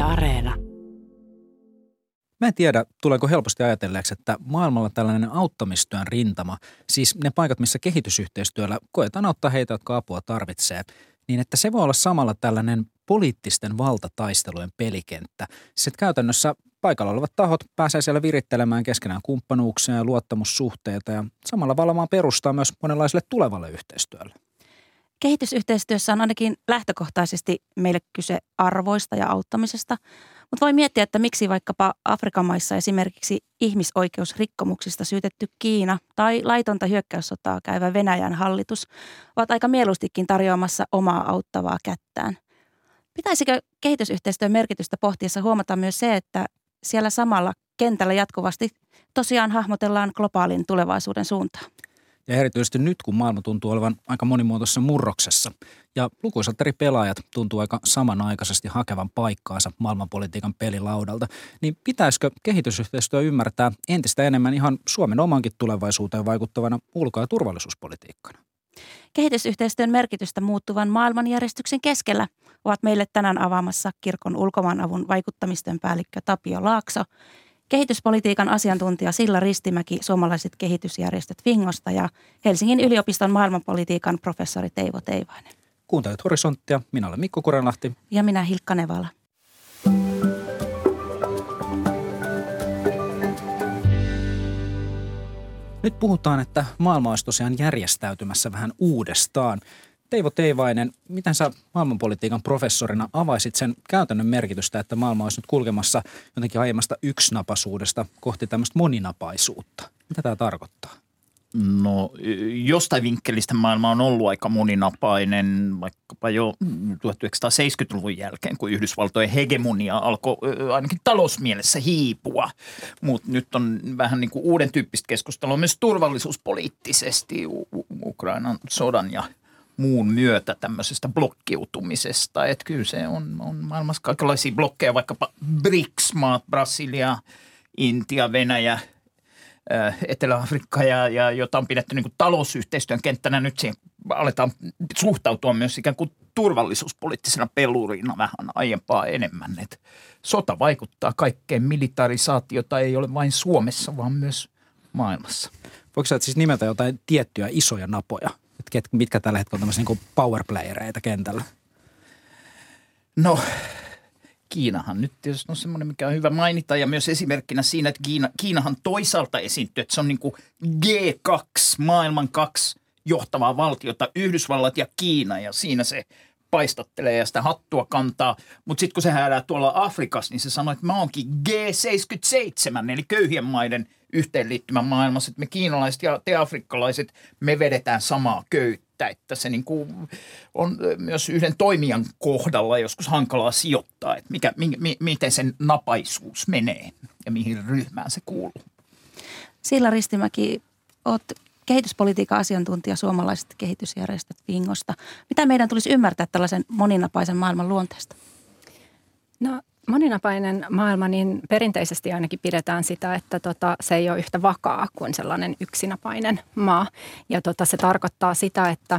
Areena. Mä en tiedä, tuleeko helposti ajatelleeksi, että maailmalla tällainen auttamistyön rintama, siis ne paikat, missä kehitysyhteistyöllä koetaan auttaa heitä, jotka apua tarvitsee, niin että se voi olla samalla tällainen poliittisten valtataistelujen pelikenttä. Siis että käytännössä paikalla olevat tahot pääsee siellä virittelemään keskenään kumppanuuksia ja luottamussuhteita ja samalla valamaan perustaa myös monenlaiselle tulevalle yhteistyölle. Kehitysyhteistyössä on ainakin lähtökohtaisesti meille kyse arvoista ja auttamisesta, mutta voi miettiä, että miksi vaikkapa Afrikan maissa esimerkiksi ihmisoikeusrikkomuksista syytetty Kiina tai laitonta hyökkäyssotaa käyvä Venäjän hallitus ovat aika mieluustikin tarjoamassa omaa auttavaa kättään. Pitäisikö kehitysyhteistyön merkitystä pohtiessa huomata myös se, että siellä samalla kentällä jatkuvasti tosiaan hahmotellaan globaalin tulevaisuuden suuntaa? Ja erityisesti nyt, kun maailma tuntuu olevan aika monimuotoisessa murroksessa ja lukuisat eri pelaajat tuntuu aika samanaikaisesti hakevan paikkaansa maailmanpolitiikan pelilaudalta, niin pitäisikö kehitysyhteistyö ymmärtää entistä enemmän ihan Suomen omankin tulevaisuuteen vaikuttavana ulko- ja turvallisuuspolitiikkana? Kehitysyhteistyön merkitystä muuttuvan maailmanjärjestyksen keskellä ovat meille tänään avaamassa kirkon ulkomaanavun vaikuttamistyön päällikkö Tapio Laakso, kehityspolitiikan asiantuntija Silla Ristimäki suomalaiset kehitysjärjestöt Fingosta ja Helsingin yliopiston maailmanpolitiikan professori Teivo Teivainen. Kuuntelet Horisonttia. Minä olen Mikko Kurenlahti. Ja minä Hilkka Nevala. Nyt puhutaan, että maailma olisi tosiaan järjestäytymässä vähän uudestaan. Teivo Teivainen, miten sä maailmanpolitiikan professorina avaisit sen käytännön merkitystä, että maailma olisi nyt kulkemassa jotenkin aiemmasta yksinapaisuudesta kohti tämmöistä moninapaisuutta? Mitä tämä tarkoittaa? No jostain vinkkelistä maailma on ollut aika moninapainen, vaikkapa jo 1970-luvun jälkeen, kun Yhdysvaltojen hegemonia alkoi ainakin talousmielessä hiipua. Mutta nyt on vähän niin kuin uuden tyyppistä keskustelua myös turvallisuuspoliittisesti Ukrainan sodan ja muun myötä tämmöisestä blokkiutumisesta. Että kyllä se on maailmassa kaikenlaisia blokkeja, vaikkapa BRICS-maat, Brasilia, Intia, Venäjä, Etelä-Afrikka ja jota on pidetty niin kuin talousyhteistyön kenttänä. Nyt siihen aletaan suhtautua myös ikään kuin turvallisuuspoliittisena pelurina vähän aiempaa enemmän. Et sota vaikuttaa kaikkeen. Militarisaatiota ei ole vain Suomessa, vaan myös maailmassa. Voiko sä siis nimetä jotain tiettyjä isoja napoja? Mitkä tällä hetkellä on tämmöisiä niin kuin powerplayereita kentällä? No, Kiinahan nyt tietysti on semmoinen, mikä on hyvä mainita ja myös esimerkkinä siinä, että Kiinahan toisaalta esiintyy, että se on niin kuin G2, maailman kaksi johtavaa valtiota, Yhdysvallat ja Kiina ja siinä se paistattelee ja sitä hattua kantaa. Mutta sitten kun se häärää tuolla Afrikassa, niin se sanoo, että mä oonkin G77, eli köyhien maiden yhteenliittymän maailmassa, että me kiinalaiset ja te afrikkalaiset, me vedetään samaa köyttä, että se niin kuin on myös yhden toimijan kohdalla joskus hankalaa sijoittaa, että miten sen napaisuus menee ja mihin ryhmään se kuuluu. Silla Ristimäki, oot kehityspolitiikan asiantuntija suomalaiset kehitysjärjestöt Fingosta. Mitä meidän tulisi ymmärtää tällaisen moninapaisen maailman luonteesta? No moninapainen maailma, niin perinteisesti ainakin pidetään sitä, että se ei ole yhtä vakaa kuin sellainen yksinapainen maa. Ja se tarkoittaa sitä, että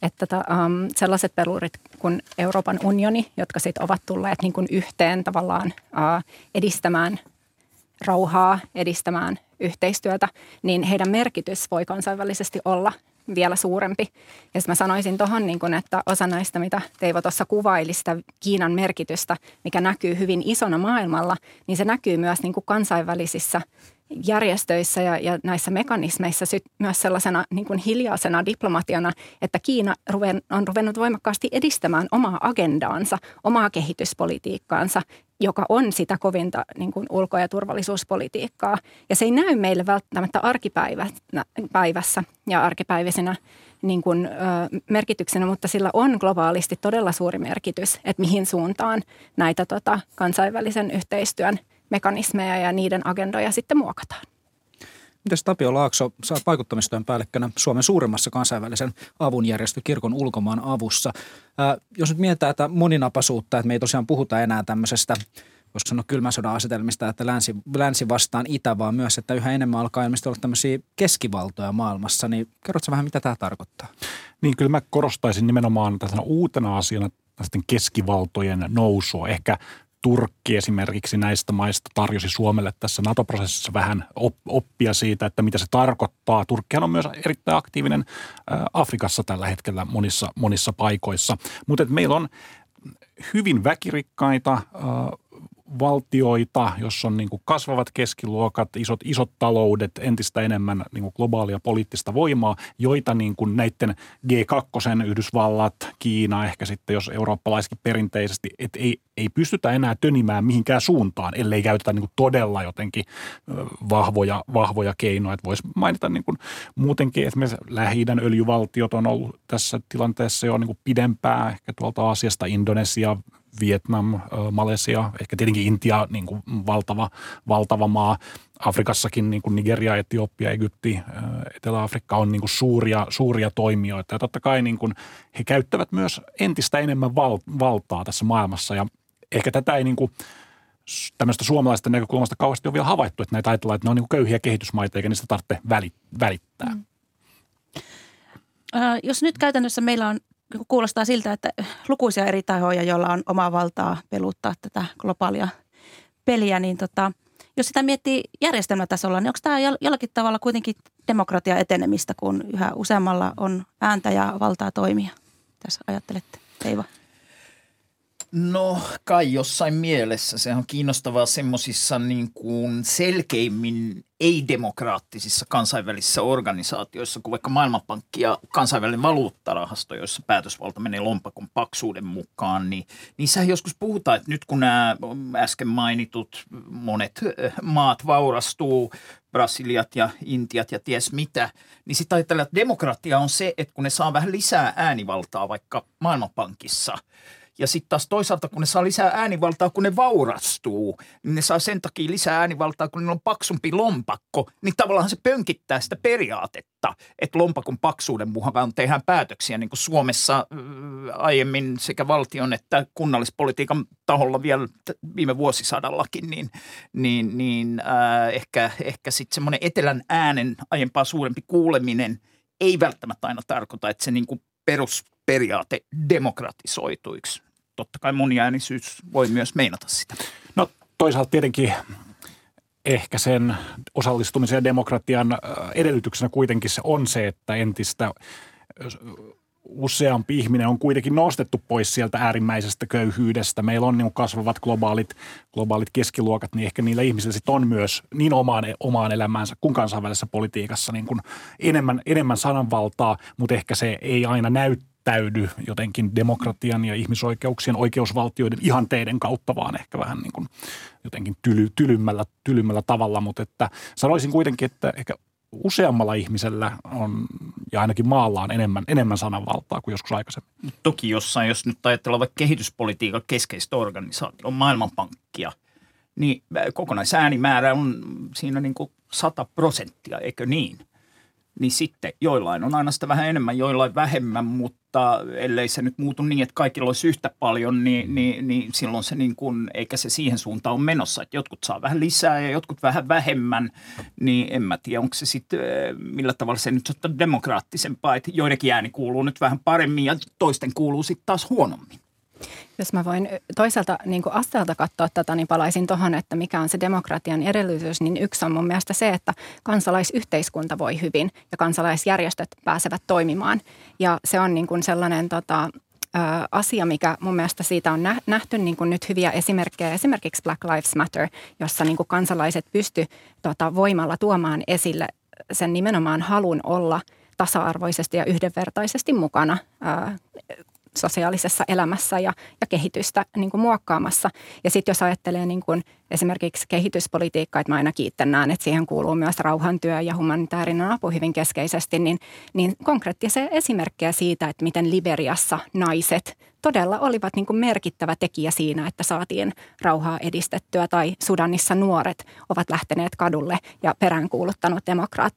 sellaiset pelurit kuin Euroopan unioni, jotka sitten ovat tulleet niin kuin yhteen tavallaan edistämään rauhaa, edistämään yhteistyötä, niin heidän merkitys voi kansainvälisesti olla vielä suurempi. Ja mä sanoisin tuohon, niin että osa näistä, mitä Teivo tuossa kuvaili, sitä Kiinan merkitystä, mikä näkyy hyvin isona maailmalla, niin se näkyy myös niin kuin kansainvälisissä järjestöissä ja näissä mekanismeissa myös sellaisena niin kuin hiljaisena diplomatiana, että Kiina on ruvennut voimakkaasti edistämään omaa agendaansa, omaa kehityspolitiikkaansa, joka on sitä kovinta niin kuin ulko- ja turvallisuuspolitiikkaa. Ja se ei näy meille välttämättä arkipäivässä ja arkipäiväisenä niin kuin, merkityksenä, mutta sillä on globaalisti todella suuri merkitys, että mihin suuntaan näitä kansainvälisen yhteistyön mekanismeja ja niiden agendoja sitten muokataan. Mites Tapio Laakso, sä oot vaikuttamistyön päällikkönä Suomen suurimmassa kansainvälisen avunjärjestö kirkon ulkomaan avussa. Jos nyt mietitään tätä moninapaisuutta, että me ei tosiaan puhuta enää tämmöisestä, voisiko sanoa kylmän sodan asetelmista, että länsi vastaan itä, vaan myös, että yhä enemmän alkaa ilmeisesti olla tämmöisiä keskivaltoja maailmassa, niin kerrotko vähän, mitä tämä tarkoittaa? Niin kyllä mä korostaisin nimenomaan tällaisena uutena asiana tästä keskivaltojen nousua. Ehkä Turkki esimerkiksi näistä maista tarjosi Suomelle tässä NATO-prosessissa vähän oppia siitä, että mitä se tarkoittaa. Turkkihan on myös erittäin aktiivinen Afrikassa tällä hetkellä monissa paikoissa, mutta meillä on hyvin väkirikkaita valtioita, jossa on niin kuin kasvavat keskiluokat, isot taloudet, entistä enemmän niin kuin globaalia poliittista voimaa, joita niin kuin näiden G2, Yhdysvallat, Kiina, ehkä sitten jos eurooppalaiskin perinteisesti, että ei pystytä enää tönimään mihinkään suuntaan, ellei käytetä niin kuin todella jotenkin vahvoja keinoja. Että voisi mainita niin kuin muutenkin, esimerkiksi Lähi-idän öljyvaltiot on ollut tässä tilanteessa jo niin kuin pidempään, ehkä tuolta Aasiasta Indonesia, Vietnam, Malesia, ehkä tietenkin Intia, niin kuin valtava maa. Afrikassakin niin kuin Nigeria, Etiopia, Egypti, Etelä-Afrikka on niin kuin suuria toimijoita. Ja totta kai niin kuin he käyttävät myös entistä enemmän valtaa tässä maailmassa. Ja ehkä tätä ei niin kuin tämmöistä suomalaisten näkökulmasta kauheasti ole vielä havaittu, että näitä ajatellaan, että ne on niin kuin köyhiä kehitysmaita, eikä niistä tarvitse välittää. Jos nyt käytännössä meillä on kuulostaa siltä, että lukuisia eri tahoja, joilla on omaa valtaa peluttaa tätä globaalia peliä, niin jos sitä miettii järjestelmätasolla, niin onko tämä jollakin tavalla kuitenkin demokratia etenemistä, kun yhä useammalla on ääntä ja valtaa toimia? Tässä ajattelette, Teivo? No kai jossain mielessä. Se on kiinnostavaa semmoisissa niin kuin selkeimmin ei-demokraattisissa kansainvälisissä organisaatioissa, kuin vaikka Maailmanpankki ja kansainvälinen valuuttarahasto, joissa päätösvalta menee lompakon paksuuden mukaan, niin niissähän joskus puhutaan, että nyt kun nämä äsken mainitut monet maat vaurastuu, Brasiliat ja Intiat ja ties mitä, niin sitten ajatellaan, että demokratia on se, että kun ne saa vähän lisää äänivaltaa vaikka Maailmanpankissa, ja sitten taas toisaalta, kun ne saa lisää äänivaltaa, kun ne vaurastuu, niin ne saa sen takia lisää äänivaltaa, kun niillä on paksumpi lompakko. Niin tavallaan se pönkittää sitä periaatetta, että lompakon paksuuden mukaan tehdään päätöksiä, niin kuin Suomessa aiemmin sekä valtion että kunnallispolitiikan taholla vielä viime vuosisadallakin, niin ehkä sitten semmoinen etelän äänen aiempaa suurempi kuuleminen ei välttämättä aina tarkoita, että se niin kuin perusperiaate demokratisoituiksi. Totta kai moniäänisyys voi myös meinata sitä. No toisaalta tietenkin ehkä sen osallistumisen ja demokratian edellytyksenä kuitenkin se on se, että entistä useampi ihminen on kuitenkin nostettu pois sieltä äärimmäisestä köyhyydestä. Meillä on niin kasvavat globaalit keskiluokat, niin ehkä niillä ihmisillä sit on myös niin omaan elämäänsä kuin kansainvälisessä politiikassa niin kuin enemmän sananvaltaa, mutta ehkä se ei aina näyttäydy jotenkin demokratian ja ihmisoikeuksien, oikeusvaltioiden ihanteiden kautta, vaan ehkä vähän niin kuin jotenkin tylymmällä tavalla, mutta että sanoisin kuitenkin, että ehkä useammalla ihmisellä on, ja ainakin maalla on enemmän sananvaltaa kuin joskus aikaisemmin. Toki jossain, jos nyt ajatellaan vaikka kehityspolitiikan keskeistä organisaatio, Maailmanpankkia, niin kokonaisäänimäärä on siinä niin kuin 100%, eikö niin? Niin sitten joillain on aina sitä vähän enemmän, joillain vähemmän, mutta ellei se nyt muutu niin, että kaikilla olisi yhtä paljon, niin silloin se niin kuin, eikä se siihen suuntaan ole menossa. Että jotkut saa vähän lisää ja jotkut vähän vähemmän, niin en mä tiedä, onko se sitten millä tavalla se nyt on demokraattisempaa, että joidenkin ääni kuuluu nyt vähän paremmin ja toisten kuuluu sitten taas huonommin. Jos mä voin toisaalta niin kuin asteelta katsoa tätä, niin palaisin tuohon, että mikä on se demokratian edellytys, niin yksi on mun mielestä se, että kansalaisyhteiskunta voi hyvin ja kansalaisjärjestöt pääsevät toimimaan. Ja se on niin kuin sellainen asia, mikä mun mielestä siitä on nähty niin kuin nyt hyviä esimerkkejä. Esimerkiksi Black Lives Matter, jossa niin kuin kansalaiset pysty voimalla tuomaan esille sen nimenomaan halun olla tasa-arvoisesti ja yhdenvertaisesti mukana sosiaalisessa elämässä ja kehitystä niin kuin muokkaamassa. Ja sitten jos ajattelee niin kuin esimerkiksi kehityspolitiikkaa, että mä aina näen, että siihen kuuluu myös rauhantyö ja humanitaarinen apu hyvin keskeisesti, niin konkreettisia esimerkkejä siitä, että miten Liberiassa naiset todella olivat niin kuin merkittävä tekijä siinä, että saatiin rauhaa edistettyä, tai Sudanissa nuoret ovat lähteneet kadulle ja peräänkuuluttanut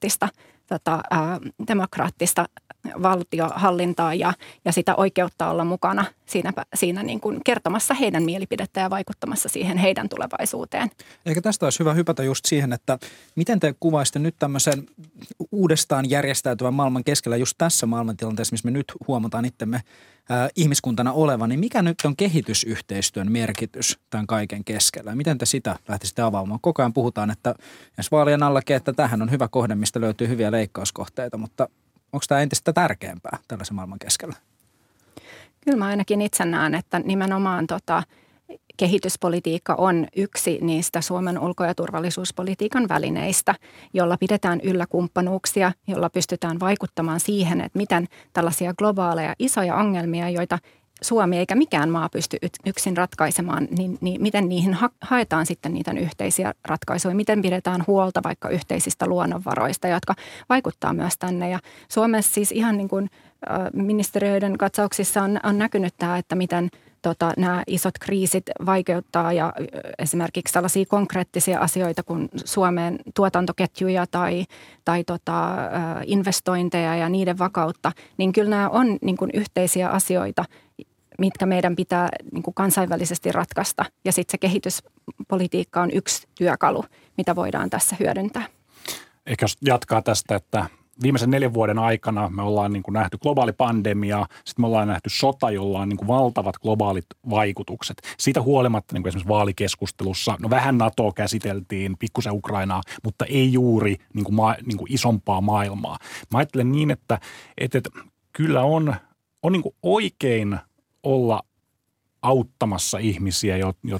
demokraattista valtiohallintaa ja sitä oikeutta olla mukana siinä niin kuin kertomassa heidän mielipidettä ja vaikuttamassa siihen heidän tulevaisuuteen. Eikä tästä olisi hyvä hypätä just siihen, että miten te kuvaisitte nyt tämmöisen uudestaan järjestäytyvän maailman keskellä just tässä maailmantilanteessa, missä me nyt huomataan itsemme ihmiskuntana oleva, niin mikä nyt on kehitysyhteistyön merkitys tämän kaiken keskellä? Miten te sitä lähtisitte avaamaan? Koko ajan puhutaan, että ensi vaalien allakin, että tähän on hyvä kohde, mistä löytyy hyviä leikkauskohteita, mutta onko tämä entistä tärkeämpää tällaisen maailman keskellä? Kyllä mä ainakin itse näen, että nimenomaan kehityspolitiikka on yksi niistä Suomen ulko- ja turvallisuuspolitiikan välineistä, jolla pidetään yllä kumppanuuksia, jolla pystytään vaikuttamaan siihen, että miten tällaisia globaaleja isoja ongelmia, joita Suomi eikä mikään maa pysty yksin ratkaisemaan, niin miten niihin haetaan sitten niitä yhteisiä ratkaisuja, miten pidetään huolta vaikka yhteisistä luonnonvaroista, jotka vaikuttaa myös tänne. Ja Suomessa siis ihan niin kuin ministeriöiden katsauksissa on näkynyt tämä, että miten nämä isot kriisit vaikeuttaa ja esimerkiksi sellaisia konkreettisia asioita kuin Suomen tuotantoketjuja tai investointeja ja niiden vakautta, niin kyllä nämä on niin kuin yhteisiä asioita, mitkä meidän pitää niin kuin kansainvälisesti ratkaista. Ja sitten se kehityspolitiikka on yksi työkalu, mitä voidaan tässä hyödyntää. Ehkä jos jatkaa tästä, että viimeisen 4 vuoden aikana me ollaan niin kuin nähty globaali pandemia, sitten me ollaan nähty sota, jolla on niin kuin valtavat globaalit vaikutukset. Siitä huolimatta niin kuin esimerkiksi vaalikeskustelussa, no vähän NATOa käsiteltiin, pikkusen Ukrainaa, mutta ei juuri niin kuin isompaa maailmaa. Mä ajattelen niin, että kyllä on niin kuin oikein olla auttamassa ihmisiä,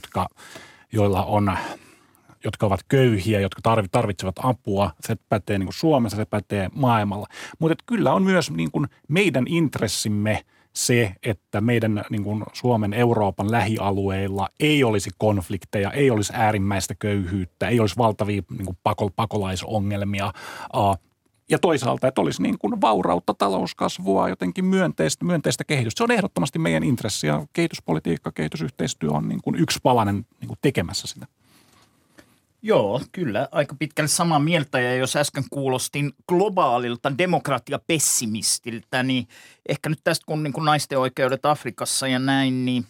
jotka ovat köyhiä, jotka tarvitsevat apua. Se pätee niin kuin Suomessa, se pätee maailmalla. Mutta kyllä on myös niin kuin meidän intressimme se, että meidän niin kuin Suomen, Euroopan lähialueilla ei olisi konflikteja, ei olisi äärimmäistä köyhyyttä, ei olisi valtavia niin kuin pakolaisongelmia. Ja toisaalta, että olisi niin kuin vaurautta, talouskasvua, jotenkin myönteistä kehitystä. Se on ehdottomasti meidän intressi ja kehityspolitiikka, kehitysyhteistyö on niin kuin yksi palanen niin kuin tekemässä sitä. Joo, kyllä. Aika pitkälle samaa mieltä. Ja jos äsken kuulostin globaalilta demokratiapessimistiltä, niin ehkä nyt tästä kun niin kuin naisten oikeudet Afrikassa ja näin, niin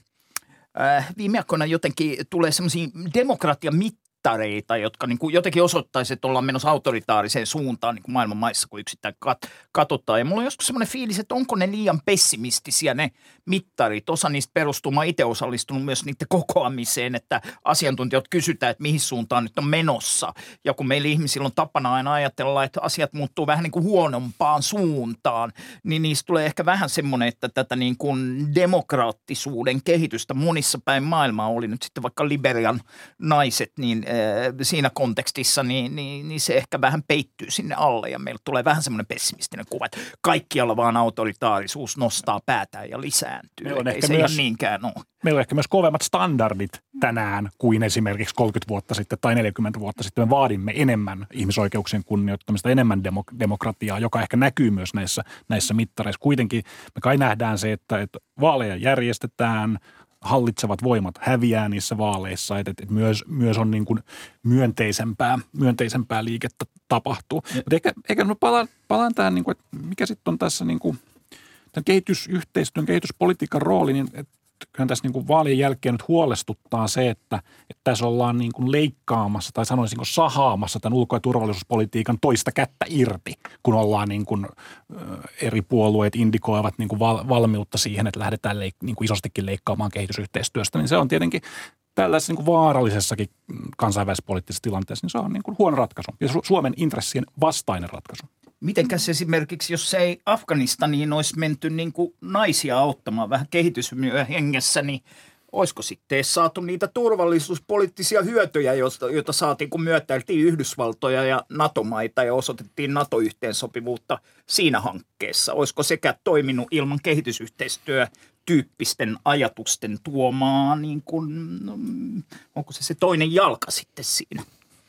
viime aikoina jotenkin tulee semmoisia demokratiamittareita, jotka niin kuin jotenkin osoittaisi, että ollaan menossa autoritaariseen suuntaan niin kuin maailman maissa, kun yksittäin katsotaan. Ja mulla on joskus semmoinen fiilis, että onko ne liian pessimistisiä ne mittarit. Osa niistä perustuu, mä itse osallistunut myös niiden kokoamiseen, että asiantuntijat kysytään, että mihin suuntaan nyt on menossa. Ja kun meillä ihmisillä on tapana aina ajatella, että asiat muuttuu vähän niin kuin huonompaan suuntaan, niin niistä tulee ehkä vähän semmoinen, että tätä niin kuin demokraattisuuden kehitystä monissa päin maailmaa oli nyt sitten vaikka Liberian naiset, niin siinä kontekstissa, niin se ehkä vähän peittyy sinne alle ja meillä tulee vähän semmoinen pessimistinen kuva, että kaikkialla vaan autoritaarisuus nostaa päätään ja lisääntyy. Ei se ihan niinkään ole. Meillä on ehkä myös kovemmat standardit tänään kuin esimerkiksi 30 vuotta sitten tai 40 vuotta sitten. Me vaadimme enemmän ihmisoikeuksien kunnioittamista, enemmän demokratiaa, joka ehkä näkyy myös näissä mittareissa. Kuitenkin me kai nähdään se, että vaaleja järjestetään, hallitsevat voimat häviää niissä vaaleissa, että myös on niin kuin myönteisempää liikettä tapahtuu. Mutta ehkä mä palaan tähän, niin kuin, että mikä sitten on tässä niin kuin, tämän kehitysyhteistyön, kehityspolitiikan rooli, niin kyllähän tässä niin kuin vaalien jälkeen nyt huolestuttaa se, että tässä ollaan niin kuin leikkaamassa tai sanoisinko sahaamassa tämän ulko- ja turvallisuuspolitiikan toista kättä irti, kun ollaan niin kuin eri puolueet indikoivat niin kuin valmiutta siihen, että lähdetään niin kuin isostikin leikkaamaan kehitysyhteistyöstä, niin se on tietenkin tällaisessa niin kuin vaarallisessakin kansainvälisessä poliittisessa tilanteessa, niin se on niin kuin huono ratkaisu ja Suomen intressien vastainen ratkaisu. Mitenkäs esimerkiksi, jos ei Afganistaniin olisi menty niin kuin naisia auttamaan vähän kehitysmyöhengessä, niin olisiko sitten saatu niitä turvallisuuspoliittisia hyötyjä, joita saatiin, kun myötäiltiin Yhdysvaltoja ja NATO-maita ja osoitettiin NATO-yhteensopivuutta siinä hankkeessa? Olisiko sekä toiminut ilman kehitysyhteistyötyyppisten ajatusten tuomaa, niin kuin, onko se toinen jalka sitten siinä?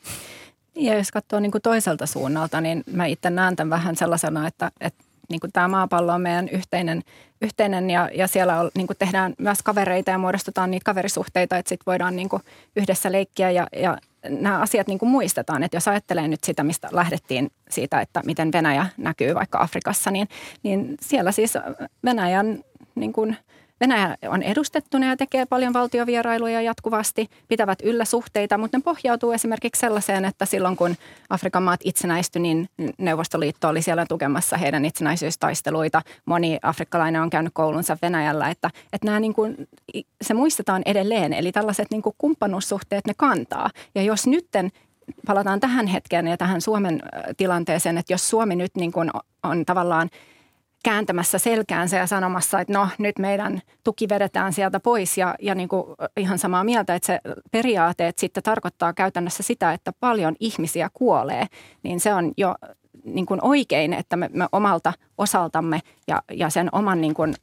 Ja jos katsoo niin kuin toiselta suunnalta, niin mä itse näen tämän vähän sellaisena, että niin kuin tämä maapallo on meidän yhteinen ja siellä niin kuin tehdään myös kavereita ja muodostetaan niitä kaverisuhteita, että sitten voidaan niin kuin yhdessä leikkiä ja nämä asiat niin kuin muistetaan. Että jos ajattelee nyt sitä, mistä lähdettiin siitä, että miten Venäjä näkyy vaikka Afrikassa, niin siellä siis Venäjän niin kuin Venäjä on edustettuna ja tekee paljon valtiovierailuja jatkuvasti, pitävät yllä suhteita, mutta ne pohjautuu esimerkiksi sellaiseen, että silloin kun Afrikan maat itsenäistyi, niin Neuvostoliitto oli siellä tukemassa heidän itsenäisyystaisteluita. Moni afrikkalainen on käynyt koulunsa Venäjällä, että nämä niin kuin, se muistetaan edelleen, eli tällaiset niin kuin kumppanuussuhteet ne kantaa. Ja jos nytten palataan tähän hetkeen ja tähän Suomen tilanteeseen, että jos Suomi nyt niin kuin on tavallaan kääntämässä selkäänsä ja sanomassa, että no nyt meidän tuki vedetään sieltä pois ja niin kuin ihan samaa mieltä, että se periaate sitten tarkoittaa käytännössä sitä, että paljon ihmisiä kuolee, niin se on jo niin kuin oikein, että me omalta osaltamme ja sen oman niin kuin,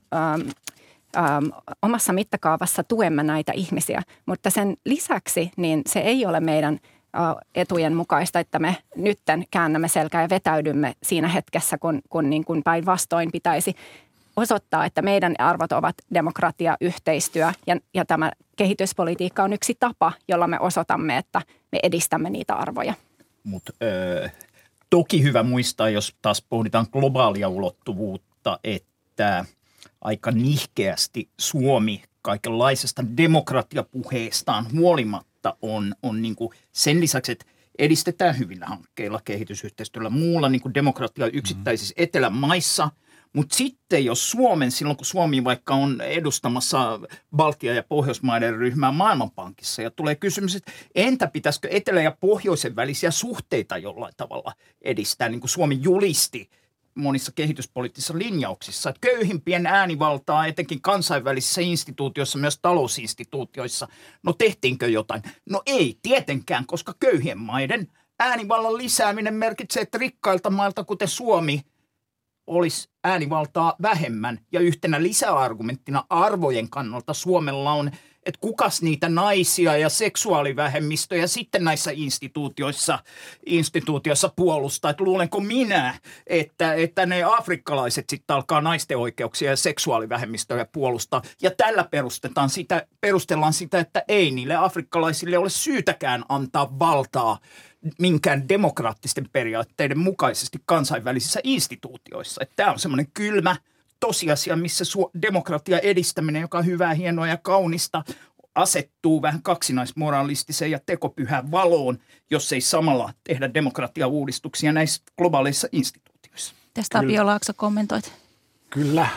omassa mittakaavassa tuemme näitä ihmisiä, mutta sen lisäksi niin se ei ole meidän etujen mukaista, että me nytten käännämme selkää ja vetäydymme siinä hetkessä, kun niin kuin päinvastoin pitäisi osoittaa, että meidän arvot ovat demokratia, yhteistyö ja tämä kehityspolitiikka on yksi tapa, jolla me osoitamme, että me edistämme niitä arvoja. Mutta toki hyvä muistaa, jos taas pohditaan globaalia ulottuvuutta, että aika nihkeästi Suomi kaikenlaisesta demokratiapuheestaan huolimatta on niin kuin sen lisäksi, että edistetään hyvillä hankkeilla, kehitysyhteistyöllä, muulla niin kuin demokratia yksittäisissä etelämaissa. Mutta sitten jos silloin kun Suomi vaikka on edustamassa Baltian ja Pohjoismaiden ryhmää Maailmanpankissa ja tulee kysymys, että entä pitäisikö etelä- ja pohjoisen välisiä suhteita jollain tavalla edistää, niin kuin Suomi julisti monissa kehityspoliittisissa linjauksissa, että köyhimpien äänivaltaa etenkin kansainvälisissä instituutioissa, myös talousinstituutioissa, no tehtiinkö jotain? No ei tietenkään, koska köyhien maiden äänivallan lisääminen merkitsee, että rikkailta mailta, kuten Suomi, olisi äänivaltaa vähemmän. Ja yhtenä lisäargumenttina arvojen kannalta Suomella on, että kukas niitä naisia ja seksuaalivähemmistöjä sitten näissä instituutioissa puolustaa. Että luulenko minä, että ne afrikkalaiset sitten alkaa naisten oikeuksia ja seksuaalivähemmistöjä puolustaa. Ja tällä perustellaan sitä, että ei niille afrikkalaisille ole syytäkään antaa valtaa minkään demokraattisten periaatteiden mukaisesti kansainvälisissä instituutioissa. Että tämä on semmoinen kylmä tosiasia, missä demokratia edistäminen, joka on hyvää, hienoa ja kaunista, asettuu vähän kaksinaismoralistiseen ja tekopyhään valoon, jos ei samalla tehdä demokratiauudistuksia näissä globaaleissa instituutioissa. Tästä Tapio Laakso kommentoit. Kyllä.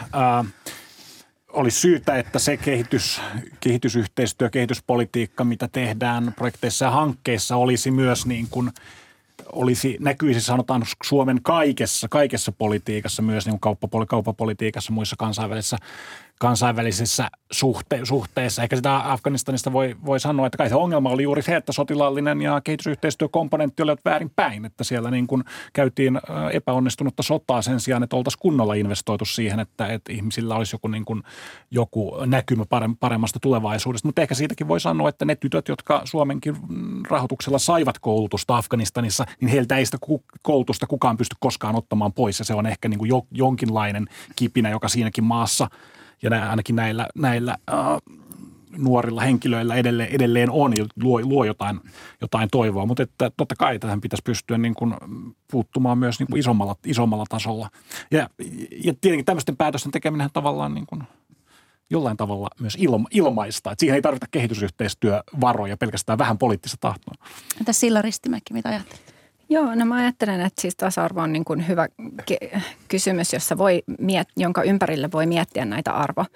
Olisi syytä, että se kehitysyhteistyö, kehityspolitiikka, mitä tehdään projekteissa ja hankkeissa, olisi myös niin kuin näkyisi sanotaan Suomen kaikessa politiikassa, myös niin kuin kauppapolitiikassa, muissa kansainvälisissä suhteissa. Ehkä sitä Afganistanista voi sanoa, että kai se ongelma oli juuri se, että sotilaallinen ja kehitysyhteistyökomponentti olivat väärinpäin, että siellä niin kuin käytiin epäonnistunutta sotaa sen sijaan, että oltaisiin kunnolla investoitu siihen, että ihmisillä olisi joku näkymä paremmasta tulevaisuudesta. Mutta ehkä siitäkin voi sanoa, että ne tytöt, jotka Suomenkin rahoituksella saivat koulutusta Afganistanissa, niin heiltä ei sitä koulutusta kukaan pysty koskaan ottamaan pois ja se on ehkä niin kuin jonkinlainen kipinä, joka siinäkin maassa ja ainakin näillä nuorilla henkilöillä edelleen on ja luo jotain toivoa, mutta että totta kai tähän pitäisi pystyä niin kuin puuttumaan myös niin kuin isommalla tasolla. Ja tietenkin tämmöisten päätösten tekeminen tavallaan niin kuin jollain tavalla myös ilmaista, että siihen ei tarvita kehitysyhteistyövaroja, pelkästään vähän poliittista tahtoa. Entäs Silla Ristimäki, mitä ajattelet? Joo, no mä ajattelen, että siis tasa-arvo on niin kuin hyvä kysymys, jonka ympärille voi miettiä näitä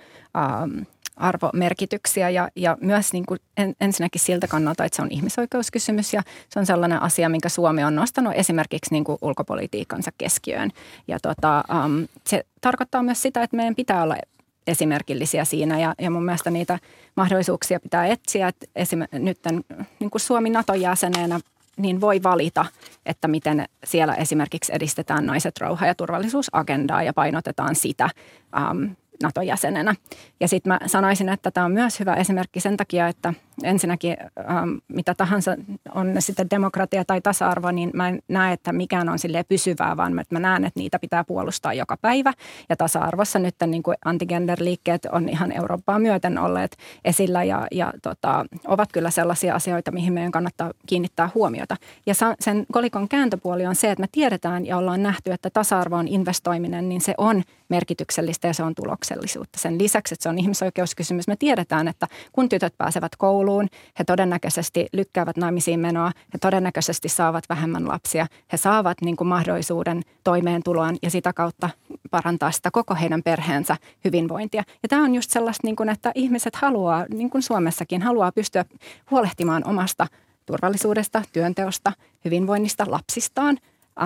arvomerkityksiä ja myös niin kuin ensinnäkin siltä kannalta, että se on ihmisoikeuskysymys ja se on sellainen asia, minkä Suomi on nostanut esimerkiksi niin kuin ulkopolitiikkansa keskiöön. Ja se tarkoittaa myös sitä, että meidän pitää olla esimerkillisiä siinä ja mun mielestä niitä mahdollisuuksia pitää etsiä, että nyt niin kuin Suomi NATO-jäseneenä niin voi valita, että miten siellä esimerkiksi edistetään naiset, rauha- ja turvallisuusagendaa ja painotetaan sitä NATO-jäsenenä. Ja sitten mä sanoisin, että tämä on myös hyvä esimerkki sen takia, että ensinnäkin mitä tahansa on sitten demokratia tai tasa-arvo, niin mä en näe, että mikään on silleen pysyvää, vaan mä näen, että niitä pitää puolustaa joka päivä. Ja tasa-arvossa nyt niin kuin anti-gender-liikkeet on ihan Eurooppaa myöten olleet esillä ja ovat kyllä sellaisia asioita, mihin meidän kannattaa kiinnittää huomiota. Ja sen kolikon kääntöpuoli on se, että me tiedetään ja ollaan nähty, että tasa-arvoon investoiminen, niin se on merkityksellistä ja se on tuloksellisuutta. Sen lisäksi, että se on ihmisoikeuskysymys, me tiedetään, että kun tytöt pääsevät kouluun, he todennäköisesti lykkäävät naimisiin menoa, he todennäköisesti saavat vähemmän lapsia, he saavat niin kuin mahdollisuuden toimeentuloon ja sitä kautta parantaa sitä koko heidän perheensä hyvinvointia. Ja tämä on just sellaista, niin kuin, että ihmiset haluaa, niin kuin Suomessakin, haluaa pystyä huolehtimaan omasta turvallisuudesta, työnteosta, hyvinvoinnista, lapsistaan.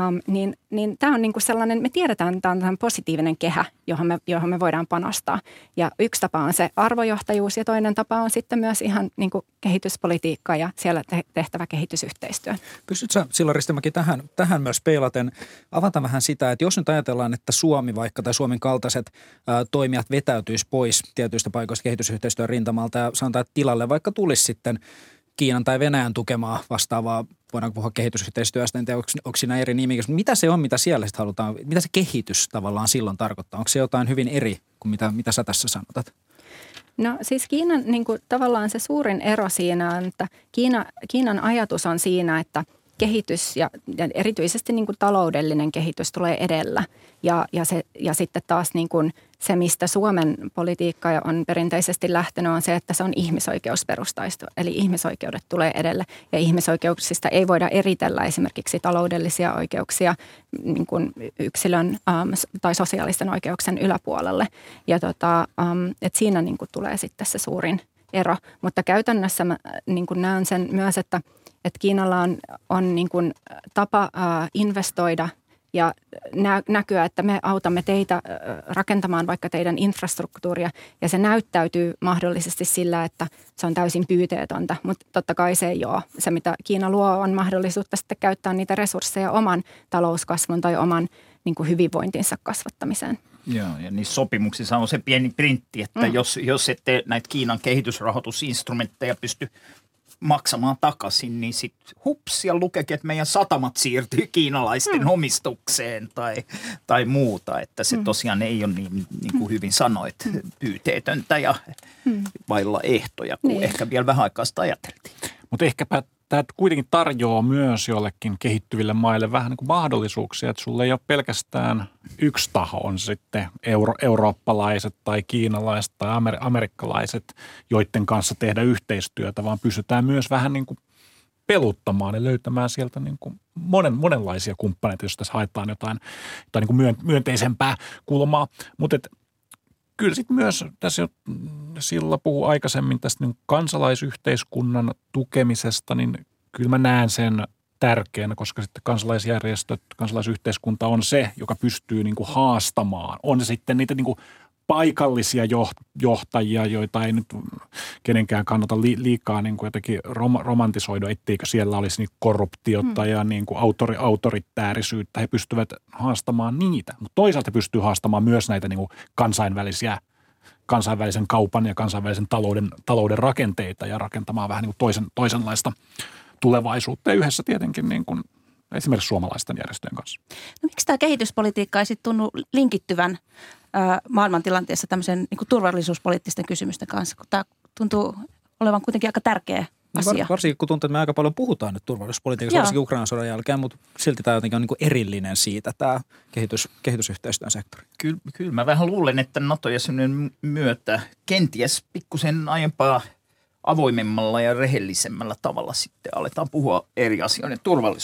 Niin tämä on niinku sellainen, me tiedetään, että tämä on positiivinen kehä, johon me voidaan panostaa. Ja yksi tapa on se arvojohtajuus ja toinen tapa on sitten myös ihan niinku kehityspolitiikka ja siellä tehtävä kehitysyhteistyö. Pystytkö sä, Silla Ristimäki, tähän myös peilaten avata vähän sitä, että jos nyt ajatellaan, että Suomi vaikka tai Suomen kaltaiset toimijat vetäytyisi pois tietyistä paikoista kehitysyhteistyön rintamalta ja sanotaan, että tilalle vaikka tulisi sitten Kiinan tai Venäjän tukemaa vastaavaa, voidaan puhua kehitysyhteistyöstä, en tiedä, onko siinä eri nimi. Mitä se on, mitä siellä sitten halutaan, mitä se kehitys tavallaan silloin tarkoittaa? Onko se jotain hyvin eri kuin mitä sä tässä sanotat? No siis Kiinan niin kuin, tavallaan se suurin ero siinä on, että Kiinan ajatus on siinä, että kehitys ja erityisesti niin kuin taloudellinen kehitys tulee edellä. Ja sitten taas niin kuin se, mistä Suomen politiikka on perinteisesti lähtenyt, on se, että se on ihmisoikeusperustaista. Eli ihmisoikeudet tulee edelle ja ihmisoikeuksista ei voida eritellä esimerkiksi taloudellisia oikeuksia niin kuin yksilön tai sosiaalisten oikeuksien yläpuolelle. Ja että siinä niin kuin tulee sitten se suurin ero. Mutta käytännössä mä niin kuin näen sen myös, että Kiinalla on niin kuin tapa investoida ja näkyä, että me autamme teitä rakentamaan vaikka teidän infrastruktuuria ja se näyttäytyy mahdollisesti sillä, että se on täysin pyyteetöntä, mutta totta kai se ei ole. Se, mitä Kiina luo, on mahdollisuutta sitten käyttää niitä resursseja oman talouskasvun tai oman niin kuin hyvinvointinsa kasvattamiseen. Joo, ja niissä sopimuksissa on se pieni printti, että jos ette näitä Kiinan kehitysrahoitusinstrumentteja pysty maksamaan takaisin, niin sitten hups ja lukeekin, että meidän satamat siirtyy kiinalaisten omistukseen tai muuta. Että se tosiaan ei ole niin kuin hyvin sanoit, pyyteetöntä ja vailla ehtoja, kuin ehkä vielä vähän aikaa sitä ajateltiin. Mutta ehkäpä tämä kuitenkin tarjoaa myös jollekin kehittyville maille vähän niin kuin mahdollisuuksia, että sulla ei ole pelkästään yksi taho, on sitten eurooppalaiset tai kiinalaiset tai amerikkalaiset, joiden kanssa tehdä yhteistyötä, vaan pystytään myös vähän niin kuin peluttamaan ja löytämään sieltä niin kuin monenlaisia kumppaneita, jos tässä haetaan jotain niin kuin myönteisempää kulmaa. Mutta kyllä sitten myös, tässä jo Silla puhui aikaisemmin tästä niin kansalaisyhteiskunnan tukemisesta, niin kyllä mä näen sen tärkeänä, koska sitten kansalaisjärjestöt, kansalaisyhteiskunta on se, joka pystyy niin kuin haastamaan. On se sitten niitä niin kuin paikallisia johtajia, joita ei nyt kenenkään kannata liikaa niin kuin jotenkin romantisoida, etteikö siellä olisi niin korruptiota ja niin kuin autoritäärisyyttä. He pystyvät haastamaan niitä, mutta toisaalta pystyy haastamaan myös näitä niin kuin kansainvälisen kaupan ja kansainvälisen talouden rakenteita ja rakentamaan vähän niin kuin toisenlaista tulevaisuutta ja yhdessä tietenkin niin kuin esimerkiksi suomalaisten järjestöjen kanssa. No miksi tämä kehityspolitiikka ei sitten tunnu linkittyvän maailmantilanteessa tämmöisen niin kuin turvallisuuspoliittisten kysymysten kanssa, kun tämä tuntuu olevan kuitenkin aika tärkeä asia. Varsinkin kun tuntuu, että me aika paljon puhutaan nyt turvallisuuspolitiikasta, varsinkin Ukrainan sodan jälkeen, mutta silti tämä jotenkin on niin kuin erillinen siitä, tämä kehitysyhteistyön sektori. Kyllä mä vähän luulen, että NATO-jäsenyyden myötä kenties pikkusen aiempaa avoimemmalla ja rehellisemmällä tavalla sitten aletaan puhua eri asioiden